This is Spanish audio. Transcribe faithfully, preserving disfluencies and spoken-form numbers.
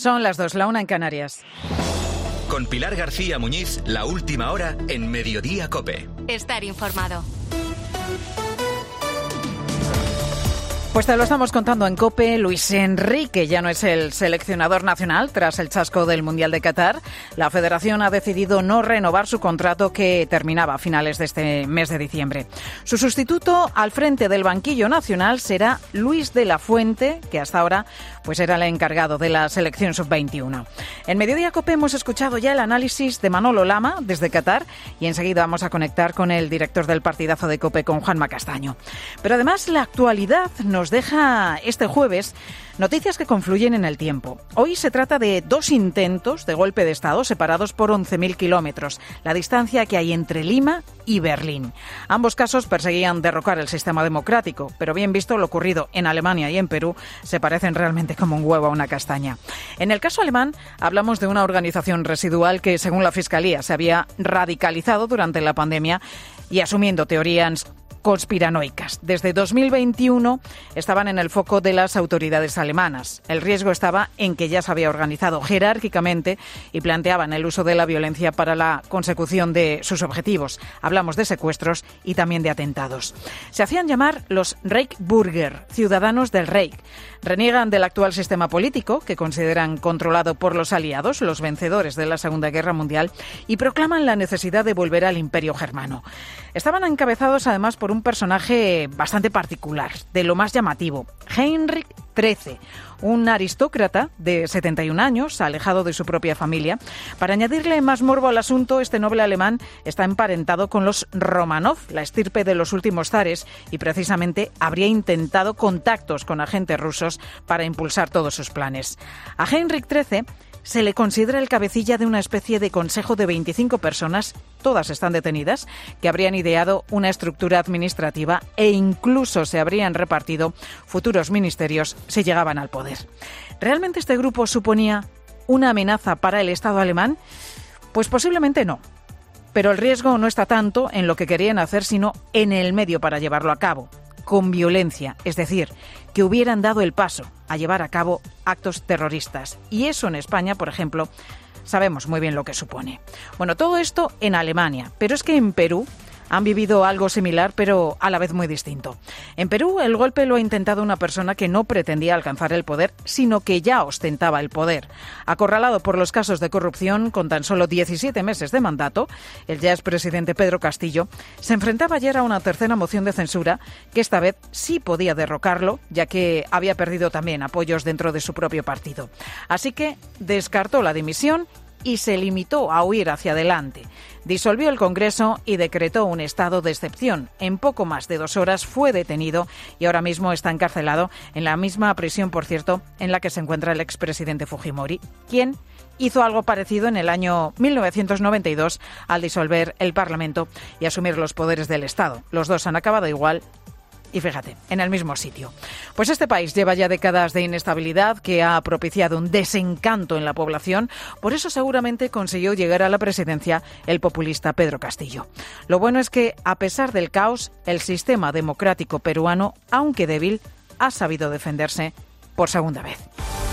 Son las dos, la una en Canarias. Con Pilar García Muñiz, la última hora en Mediodía COPE. Estar informado. Pues te lo estamos contando en COPE. Luis Enrique ya no es el seleccionador nacional tras el chasco del Mundial de Qatar. La Federación ha decidido no renovar su contrato que terminaba a finales de este mes de diciembre. Su sustituto al frente del banquillo nacional será Luis de la Fuente, que hasta ahora pues era el encargado de la selección sub veintiuno. En Mediodía COPE hemos escuchado ya el análisis de Manolo Lama desde Qatar y enseguida vamos a conectar con el director del partidazo de COPE, con Juanma Castaño. Pero además la actualidad nos Nos deja este jueves noticias que confluyen en el tiempo. Hoy se trata de dos intentos de golpe de Estado separados por once mil kilómetros, la distancia que hay entre Lima y Berlín. Ambos casos perseguían derrocar el sistema democrático, pero bien visto lo ocurrido en Alemania y en Perú, se parecen realmente como un huevo a una castaña. En el caso alemán hablamos de una organización residual que, según la Fiscalía, se había radicalizado durante la pandemia y asumiendo teorías conspiranoicas. Desde dos mil veintiuno estaban en el foco de las autoridades alemanas. El riesgo estaba en que ya se había organizado jerárquicamente y planteaban el uso de la violencia para la consecución de sus objetivos. Hablamos de secuestros y también de atentados. Se hacían llamar los Reichsbürger, ciudadanos del Reich. Reniegan del actual sistema político, que consideran controlado por los aliados, los vencedores de la Segunda Guerra Mundial, y proclaman la necesidad de volver al Imperio Germano. Estaban encabezados además por un personaje bastante particular, de lo más llamativo, Heinrich trece, un aristócrata de setenta y un años, alejado de su propia familia. Para añadirle más morbo al asunto, este noble alemán está emparentado con los Romanov, la estirpe de los últimos zares, y precisamente habría intentado contactos con agentes rusos para impulsar todos sus planes. A Heinrich trece se le considera el cabecilla de una especie de consejo de veinticinco personas, todas están detenidas, que habrían ideado una estructura administrativa e incluso se habrían repartido futuros ministerios si llegaban al poder. ¿Realmente este grupo suponía una amenaza para el Estado alemán? Pues posiblemente no. Pero el riesgo no está tanto en lo que querían hacer, sino en el medio para llevarlo a cabo, con violencia, es decir, que hubieran dado el paso a llevar a cabo actos terroristas. Y eso en España, por ejemplo, sabemos muy bien lo que supone. Bueno, todo esto en Alemania, pero es que en Perú han vivido algo similar, pero a la vez muy distinto. En Perú, el golpe lo ha intentado una persona que no pretendía alcanzar el poder, sino que ya ostentaba el poder. Acorralado por los casos de corrupción, con tan solo diecisiete meses de mandato, el ya expresidente Pedro Castillo se enfrentaba ayer a una tercera moción de censura que esta vez sí podía derrocarlo, ya que había perdido también apoyos dentro de su propio partido. Así que descartó la dimisión y se limitó a huir hacia adelante. Disolvió el Congreso y decretó un estado de excepción. En poco más de dos horas fue detenido y ahora mismo está encarcelado en la misma prisión, por cierto, en la que se encuentra el expresidente Fujimori, quien hizo algo parecido en el año mil novecientos noventa y dos al disolver el Parlamento y asumir los poderes del Estado. Los dos han acabado igual. Y fíjate, en el mismo sitio. Pues este país lleva ya décadas de inestabilidad que ha propiciado un desencanto en la población. Por eso seguramente consiguió llegar a la presidencia el populista Pedro Castillo. Lo bueno es que, a pesar del caos, el sistema democrático peruano, aunque débil, ha sabido defenderse por segunda vez.